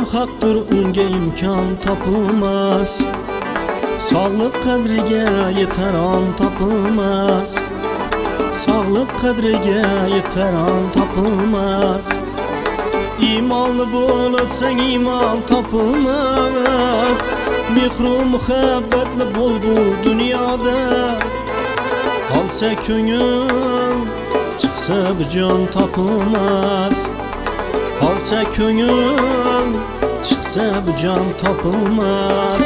haqdir, unga imkon topilmas. Sog'liq qadriga yetar on topilmas. Sog'liq qadriga yetar on topilmas. İmanlı bo'latsang iymon topilmas. Mehru muhabbatli bo'l bu dunyoda. Qolsa ko'ngil, chiqsa bu jon topilmas. Qolsa ko'ngil, chiqsa bu jon topilmas.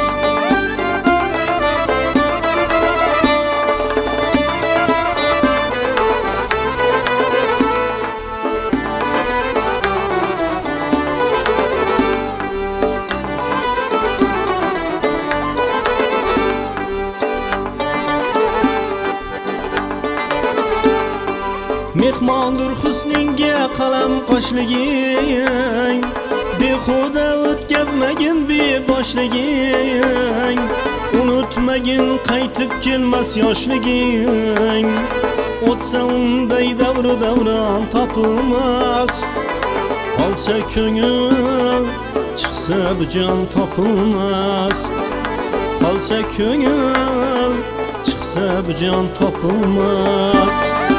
Mehmondir husningga qalam qoshliging, behuda o'tkazmagin beboshliging. Unutmagin qaytib kelmas yoshliging. O'tsa unday davru davron topilmas. Qolsa ko'ngil, chiqsa bu jon topilmas. Qolsa ko'ngil, chiqsa bu jon topilmas.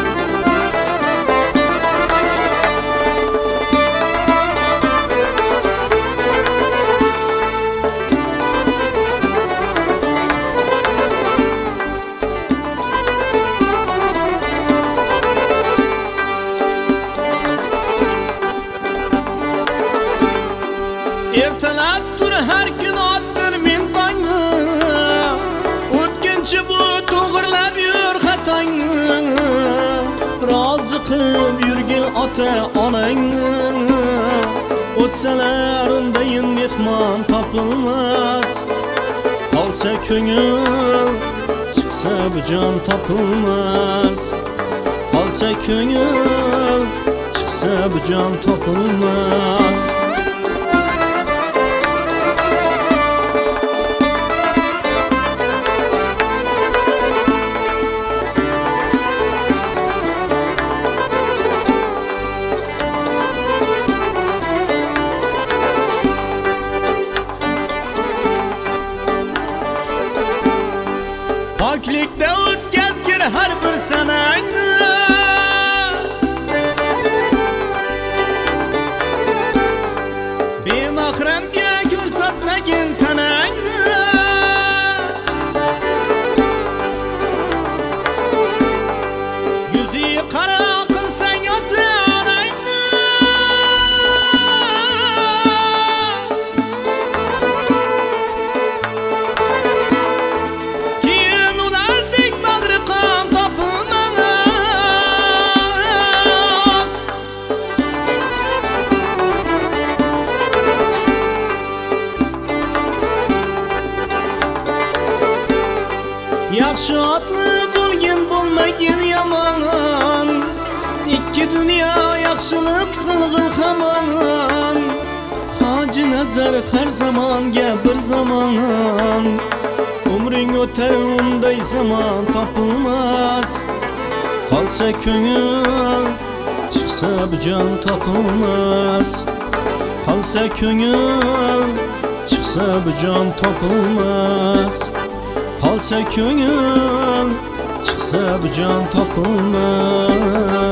Ertalab tur har kun otdir men tongni. O'tkinchi bu to'g'irlab yur xatongni. Rozi qilib yurgin ota onangni. O'tsalar undayin mehmon topilmas. Qolsa ko'ngil, chiqsa bu jon topilmas. Qolsa ko'ngil, chiqsa bu jon topilmas. Poklikda o'tkazgir har bir sanangni. Bemahramga ko'rsatmagin tanangni. Yuzi qara qilsang ota onangni. Yaxshi otli bo'lgin, bo'lmagin yomon. Ikki dunyo yaxshilik qilg'il hamon. Hoji nazar har zamonga bir zamon. Umring o'tar unday zamon topilmas. Qolsa ko'ngil, chiqsa bu jon topilmas. Qolsa ko'ngil, chiqsa bu jon topilmas. Qolsa ko'ngil, chiqsa bu jon topilmas.